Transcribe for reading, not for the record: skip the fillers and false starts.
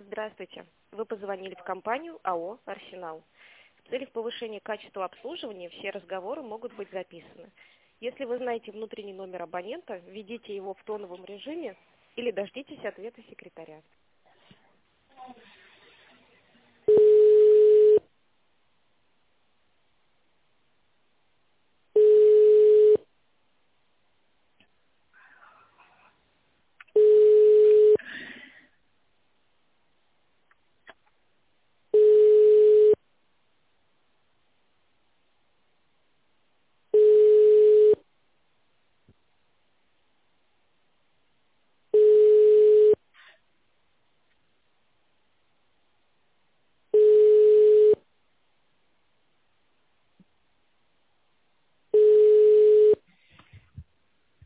Здравствуйте. Вы позвонили в компанию АО «Арсенал». В целях повышения качества обслуживания все разговоры могут быть записаны. Если вы знаете внутренний номер абонента, введите его в тоновом режиме или дождитесь ответа секретаря.